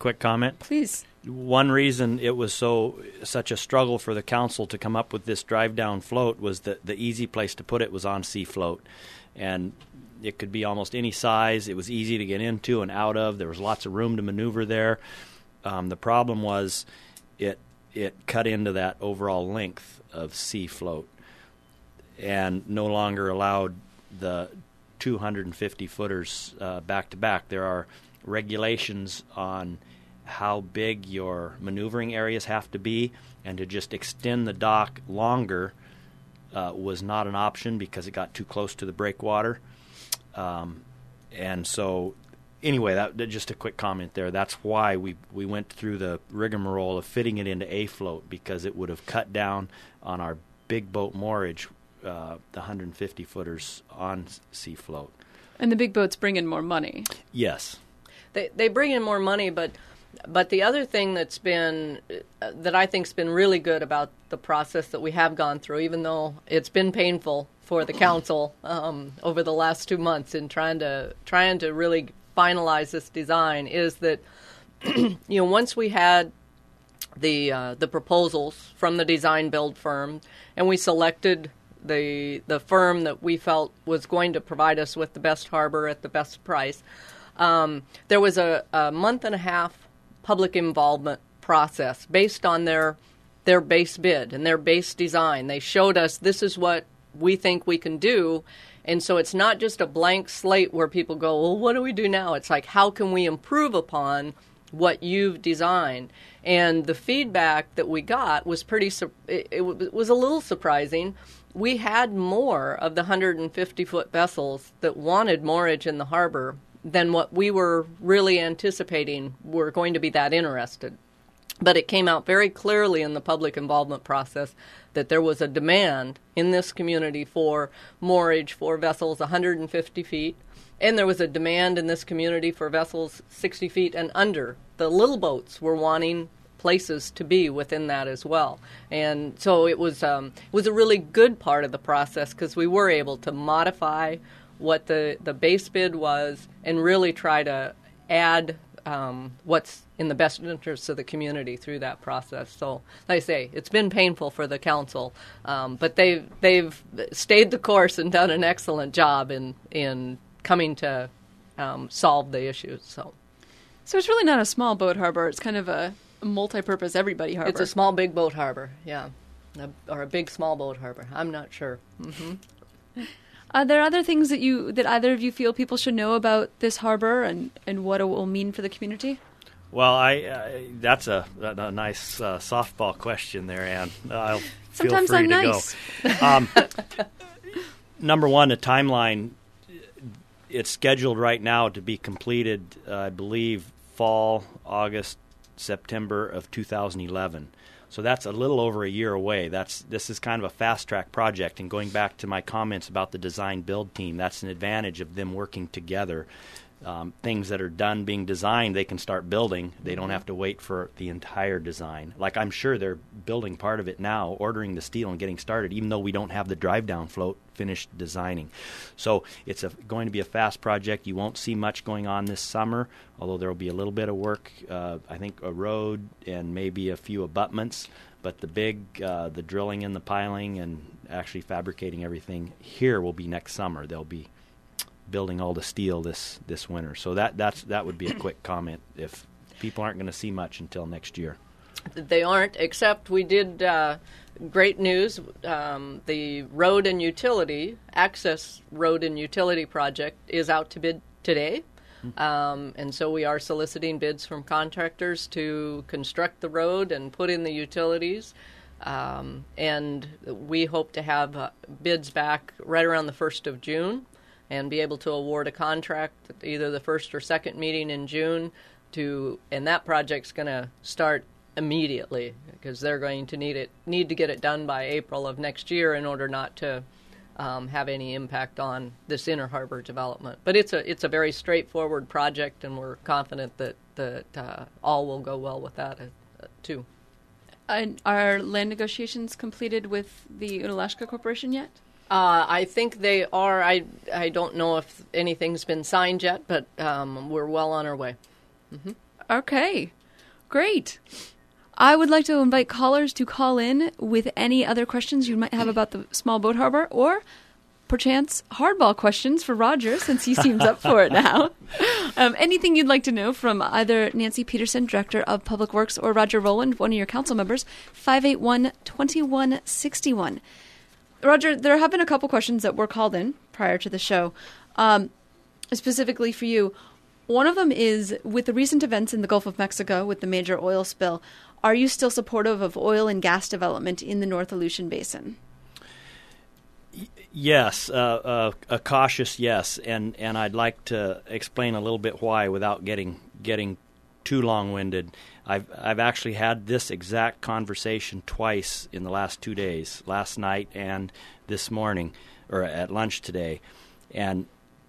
quick comment? Please. One reason it was such a struggle for the council to come up with this drive-down float was that the easy place to put it was on sea float. And it could be almost any size. It was easy to get into and out of. There was lots of room to maneuver there. The problem was it cut into that overall length of sea float and no longer allowed the 250 footers back to back. There are regulations on how big your maneuvering areas have to be, and to just extend the dock longer was not an option because it got too close to the breakwater. And so anyway, that just a quick comment there. That's why we went through the rigmarole of fitting it into a float, because it would have cut down on our big boat moorage, the 150 footers on sea float. And the big boats bring in more money. Yes. They bring in more money, but the other thing that's been that I think's been really good about the process that we have gone through, even though it's been painful for the council over the last 2 months in trying to really finalize this design, is that once we had the proposals from the design build firm and we selected the firm that we felt was going to provide us with the best harbor at the best price, there was a month and a half public involvement process based on their base bid and their base design. They showed us this is what we think we can do. And so it's not just a blank slate where people go, well, what do we do now? It's like, how can we improve upon what you've designed? And the feedback that we got was it was a little surprising. We had more of the 150-foot vessels that wanted moorage in the harbor than what we were really anticipating were going to be that interested. But it came out very clearly in the public involvement process that there was a demand in this community for moorage for vessels 150 feet, and there was a demand in this community for vessels 60 feet and under. The little boats were wanting places to be within that as well. And so it was a really good part of the process because we were able to modify what the base bid was and really try to add what's in the best interest of the community through that process. So, like I say, it's been painful for the council, but they've stayed the course and done an excellent job in coming to solve the issues. So it's really not a small boat harbor. It's kind of a multi-purpose everybody harbor. It's a small big boat harbor, yeah, or a big small boat harbor. I'm not sure. Mm-hmm. Are there other things that either of you feel people should know about this harbor and what it will mean for the community? Well, that's a nice softball question there, Ann. Sometimes feel free I'm to nice. Go. Number one, the timeline. It's scheduled right now to be completed, I believe, fall, August, September of 2011. So that's a little over a year away. This is kind of a fast-track project, and going back to my comments about the design-build team, that's an advantage of them working together. Things that are done being designed, they can start building. They don't have to wait for the entire design. Like I'm sure they're building part of it now, ordering the steel and getting started, even though we don't have the drive-down float finished designing. So it's going to be a fast project. You won't see much going on this summer, although there will be a little bit of work, I think a road and maybe a few abutments. But the drilling and the piling and actually fabricating everything here will be next summer. They'll be building all the steel this winter. So that would be a quick comment if people aren't going to see much until next year. They aren't, except we did great news. The road and utility, access road and utility project is out to bid today. And so we are soliciting bids from contractors to construct the road and put in the utilities. And we hope to have bids back right around the 1st of June and be able to award a contract at either the first or second meeting in June and that project's going to start immediately because they're going to need to get it done by April of next year in order not to have any impact on this inner harbor development. But it's a very straightforward project, and we're confident that all will go well with that too. And are land negotiations completed with the Unalaska Corporation yet? I think they are. I don't know if anything's been signed yet, but we're well on our way. Mm-hmm. Okay, great. I would like to invite callers to call in with any other questions you might have about the small boat harbor, or perchance hardball questions for Roger, since he seems up for it now. Anything you'd like to know from either Nancy Peterson, Director of Public Works, or Roger Rowland, one of your council members, 581-2161. Roger, there have been a couple questions that were called in prior to the show, specifically for you. One of them is, with the recent events in the Gulf of Mexico with the major oil spill, are you still supportive of oil and gas development in the North Aleutian Basin? Yes, a cautious yes, and I'd like to explain a little bit why without getting too long-winded. I've actually had this exact conversation twice in the last 2 days, last night and this morning, or at lunch today, and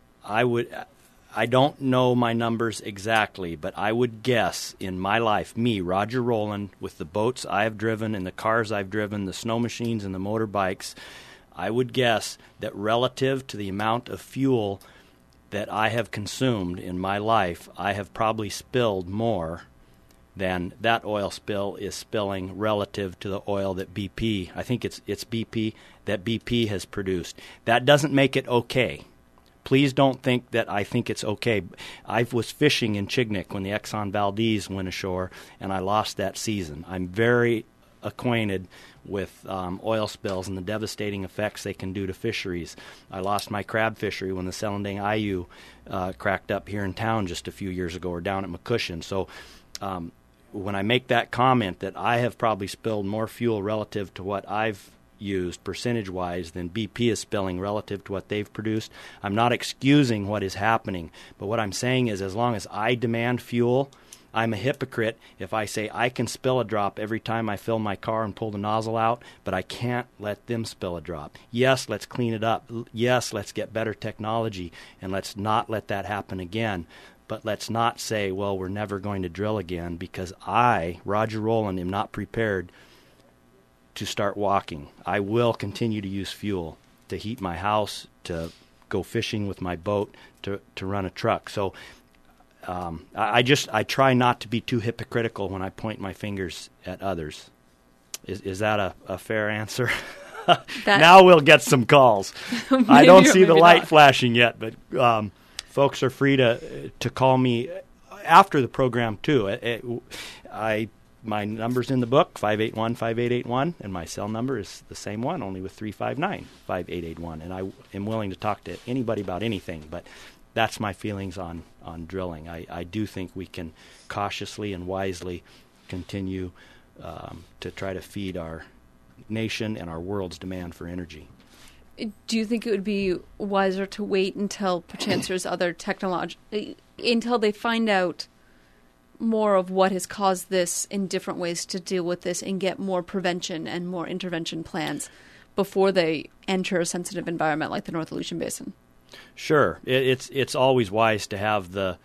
I don't know my numbers exactly, but I would guess in my life, me, Roger Rowland, with the boats I have driven and the cars I've driven, the snow machines and the motorbikes, I would guess that relative to the amount of fuel that I have consumed in my life, I have probably spilled more than that oil spill is spilling relative to the oil that BP, I think it's BP, that BP has produced. That doesn't make it okay. Please don't think that I think it's okay. I was fishing in Chignik when the Exxon Valdez went ashore, and I lost that season. I'm very acquainted with oil spills and the devastating effects they can do to fisheries. I lost my crab fishery when the Selendang Ayu cracked up here in town just a few years ago, or down at McCushion. So when I make that comment that I have probably spilled more fuel relative to what I've used percentage-wise than BP is spilling relative to what they've produced, I'm not excusing what is happening. But what I'm saying is, as long as I demand fuel, I'm a hypocrite if I say I can spill a drop every time I fill my car and pull the nozzle out, but I can't let them spill a drop. Yes, let's clean it up. Yes, let's get better technology, and let's not let that happen again. But let's not say, well, we're never going to drill again, because I, Roger Rowland, am not prepared to start walking. I will continue to use fuel to heat my house, to go fishing with my boat, to run a truck. So I try not to be too hypocritical when I point my fingers at others. Is that a fair answer? Now we'll get some calls. I don't see the light flashing yet, but folks are free to call me after the program too. My number's in the book, 581-5881, and my cell number is the same one, only with 359-5881. And I am willing to talk to anybody about anything, but that's my feelings on drilling. I do think we can cautiously and wisely continue to try to feed our nation and our world's demand for energy. Do you think it would be wiser to wait until perchance there's other technology, until they find out more of what has caused this in different ways to deal with this, and get more prevention and more intervention plans before they enter a sensitive environment like the North Aleutian Basin? Sure, it's always wise to have the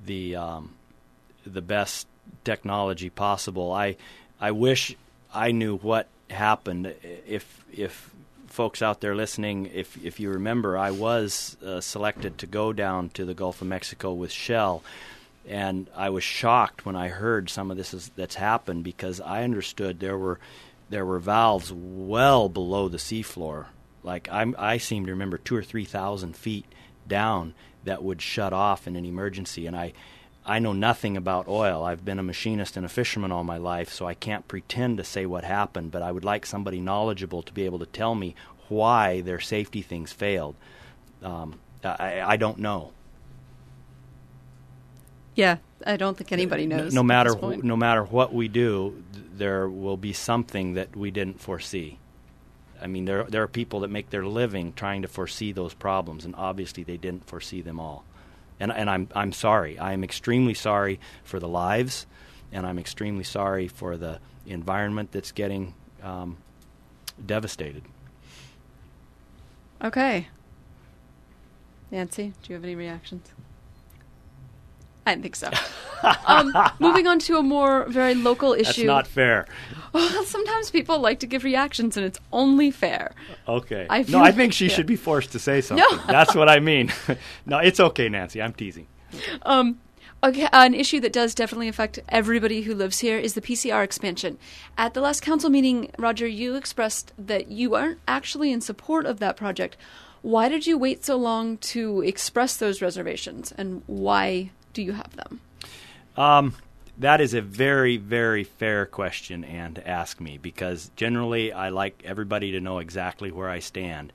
best technology possible. I wish I knew what happened. If folks out there listening, if you remember, I was selected to go down to the Gulf of Mexico with Shell, and I was shocked when I heard some of this that's happened, because I understood there were valves well below the seafloor. Like I seem to remember 2,000 or 3,000 feet down that would shut off in an emergency. And I know nothing about oil. I've been a machinist and a fisherman all my life, so I can't pretend to say what happened. But I would like somebody knowledgeable to be able to tell me why their safety things failed. I don't know. Yeah, I don't think anybody knows. No matter what we do, there will be something that we didn't foresee. I mean, there are people that make their living trying to foresee those problems, and obviously they didn't foresee them all. And I'm sorry. I am extremely sorry for the lives, and I'm extremely sorry for the environment that's getting devastated. Okay. Nancy, do you have any reactions? I didn't think so. Moving on to a more very local issue. That's not fair. Well, sometimes people like to give reactions, and it's only fair. Okay. I think she should be forced to say something. No. That's what I mean. No, it's okay, Nancy. I'm teasing. Okay, an issue that does definitely affect everybody who lives here is the PCR expansion. At the last council meeting, Roger, you expressed that you aren't actually in support of that project. Why did you wait so long to express those reservations, and why do you have them? That is a very, very fair question, Anne, to ask me, because generally I like everybody to know exactly where I stand.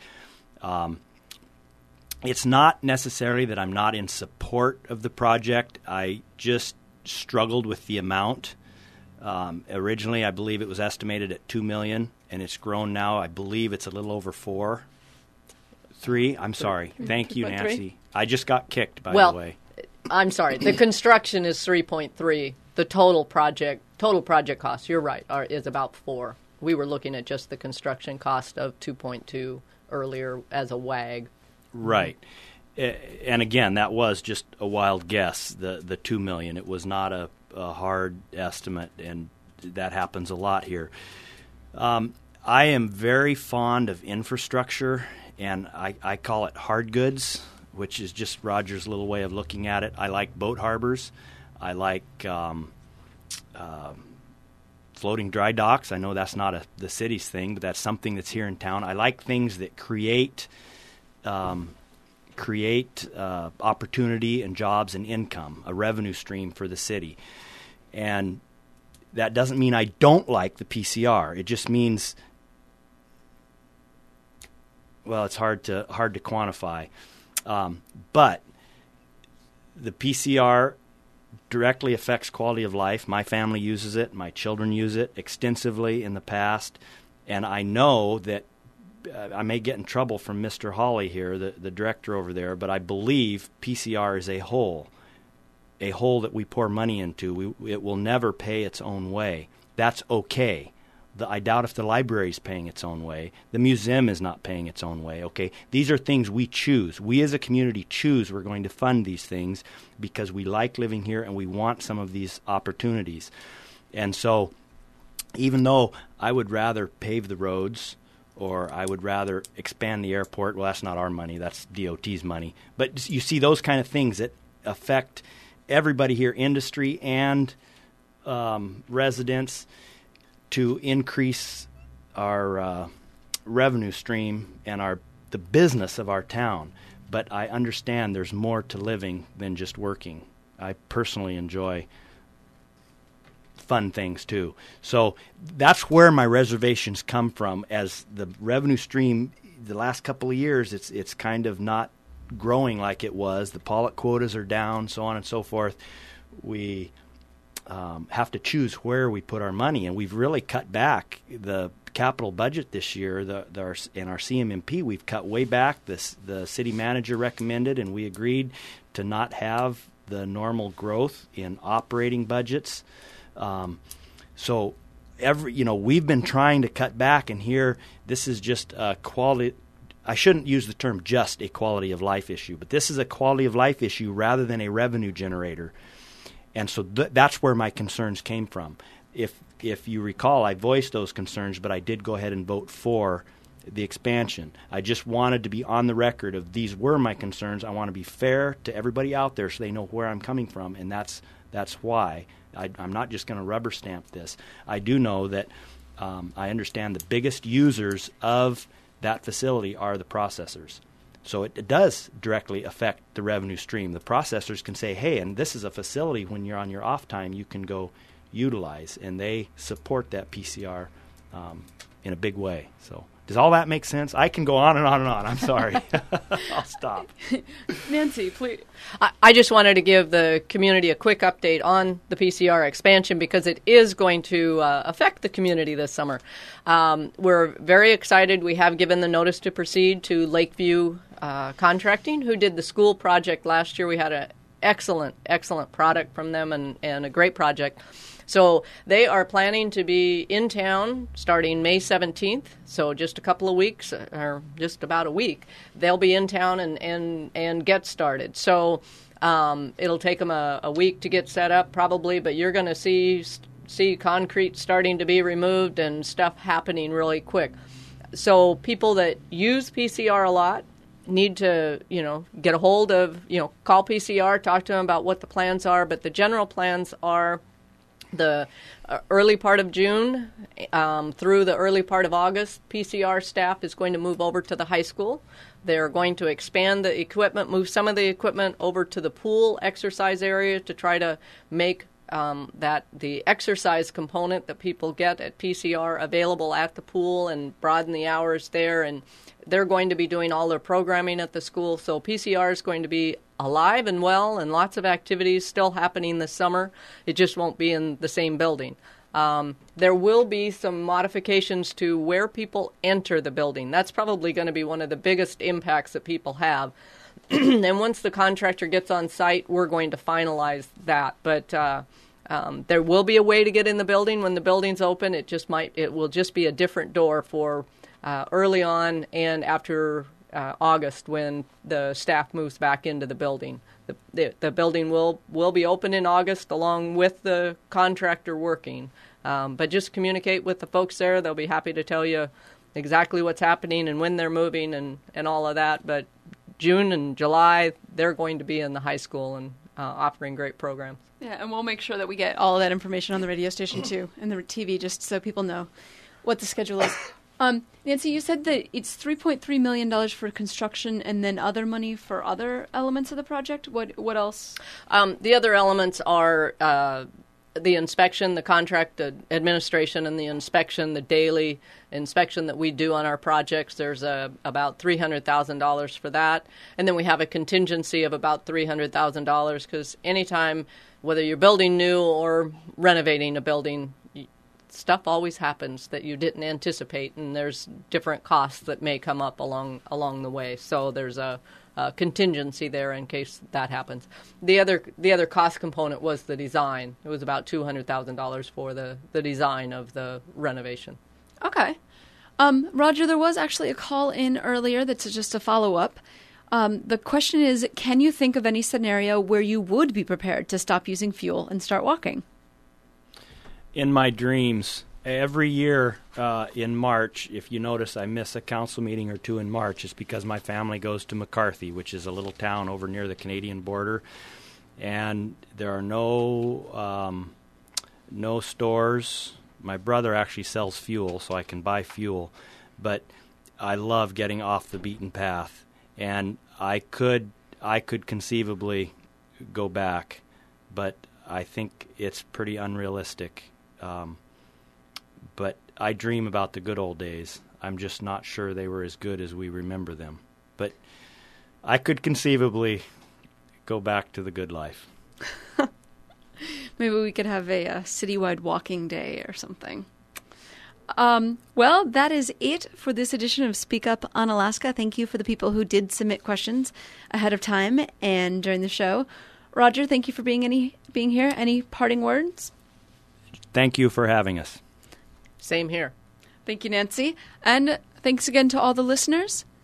It's not necessarily that I'm not in support of the project. I just struggled with the amount. Originally, I believe it was estimated at $2 million, and it's grown now. I believe it's a little over $4. $3. I'm sorry. Thank you, Nancy. I just got kicked, by the way. I'm sorry. The construction is 3.3. The total project cost, you're right, is about 4. We were looking at just the construction cost of 2.2 earlier as a WAG. Right. And again, that was just a wild guess, the $2 million. It was not a hard estimate, and that happens a lot here. I am very fond of infrastructure, and I call it hard goods, which is just Roger's little way of looking at it. I like boat harbors. I like floating dry docks. I know that's not the city's thing, but that's something that's here in town. I like things that create opportunity and jobs and income, a revenue stream for the city. And that doesn't mean I don't like the PCR. It just means, well, it's hard to quantify. But the PCR directly affects quality of life. My family uses it. My children use it extensively in the past. And I know that I may get in trouble from Mr. Hawley here, the director over there, but I believe PCR is a hole that we pour money into. It will never pay its own way. That's okay. I doubt if the library is paying its own way. The museum is not paying its own way. Okay, these are things we choose. We as a community choose we're going to fund these things because we like living here and we want some of these opportunities. And so even though I would rather pave the roads or I would rather expand the airport, well, that's not our money. That's DOT's money. But you see those kind of things that affect everybody here, industry and residents, to increase our revenue stream and the business of our town. But I understand there's more to living than just working. I personally enjoy fun things too. So that's where my reservations come from. As the revenue stream, the last couple of years, it's kind of not growing like it was. The Pollock quotas are down, so on and so forth. We have to choose where we put our money, and we've really cut back the capital budget this year. In our CMMP, we've cut way back. The city manager recommended, and we agreed to not have the normal growth in operating budgets. So we've been trying to cut back, and here this is just a quality. I shouldn't use the term just a quality of life issue, but this is a quality of life issue rather than a revenue generator. And so that's where my concerns came from. If you recall, I voiced those concerns, but I did go ahead and vote for the expansion. I just wanted to be on the record of these were my concerns. I want to be fair to everybody out there so they know where I'm coming from, and that's why. I'm not just going to rubber stamp this. I do know that I understand the biggest users of that facility are the processors. So it does directly affect the revenue stream. The processors can say, hey, and this is a facility when you're on your off time you can go utilize, and they support that PCR in a big way. So does all that make sense? I can go on and on and on. I'm sorry. I'll stop. Nancy, please. I just wanted to give the community a quick update on the PCR expansion because it is going to affect the community this summer. We're very excited. We have given the notice to proceed to Lakeview Contracting, who did the school project last year. We had an excellent product from them and a great project. So they are planning to be in town starting May 17th, so just a couple of weeks, or just about a week. They'll be in town and get started. So it'll take them a week to get set up probably, but you're going to see concrete starting to be removed and stuff happening really quick. So people that use PCR a lot, need to, get a hold of, call PCR, talk to them about what the plans are. But the general plans are the early part of June through the early part of August. PCR staff is going to move over to the high school. They're going to expand the equipment, move some of the equipment over to the pool exercise area to try to make that the exercise component that people get at PCR available at the pool and broaden the hours there. And they're going to be doing all their programming at the school. So PCR is going to be alive and well, and lots of activities still happening this summer. It just won't be in the same building. There will be some modifications to where people enter the building. That's probably going to be one of the biggest impacts that people have. And once the contractor gets on site, we're going to finalize that. But there will be a way to get in the building when the building's open. It will just be a different door for early on and after August when the staff moves back into the building. The building will be open in August along with the contractor working. But just communicate with the folks there. They'll be happy to tell you exactly what's happening and when they're moving and all of that. But June and July, they're going to be in the high school and offering great programs. Yeah, and we'll make sure that we get all of that information on the radio station, too, and the TV, just so people know what the schedule is. Nancy, you said that it's $3.3 million for construction and then other money for other elements of the project. What else? The other elements are the inspection, the contract, the administration, and the inspection, the daily inspection that we do on our projects. There's about $300,000 for that. And then we have a contingency of about $300,000 because anytime, whether you're building new or renovating a building, stuff always happens that you didn't anticipate, and there's different costs that may come up along the way. So there's a contingency there in case that happens. The other cost component was the design. It was about $200,000 for the design of the renovation. Okay. Roger, there was actually a call in earlier that's just a follow-up. The question is, can you think of any scenario where you would be prepared to stop using fuel and start walking? In my dreams, every year in March, if you notice I miss a council meeting or two in March, it's because my family goes to McCarthy, which is a little town over near the Canadian border. And there are no stores. My brother actually sells fuel, so I can buy fuel. But I love getting off the beaten path. And I could conceivably go back, but I think it's pretty unrealistic. But I dream about the good old days. I'm just not sure they were as good as we remember them. But I could conceivably go back to the good life. Maybe we could have a citywide walking day or something. Well, that is it for this edition of Speak Up on Alaska. Thank you for the people who did submit questions ahead of time and during the show. Roger, thank you for being here. Any parting words? Thank you for having us. Same here. Thank you, Nancy. And thanks again to all the listeners.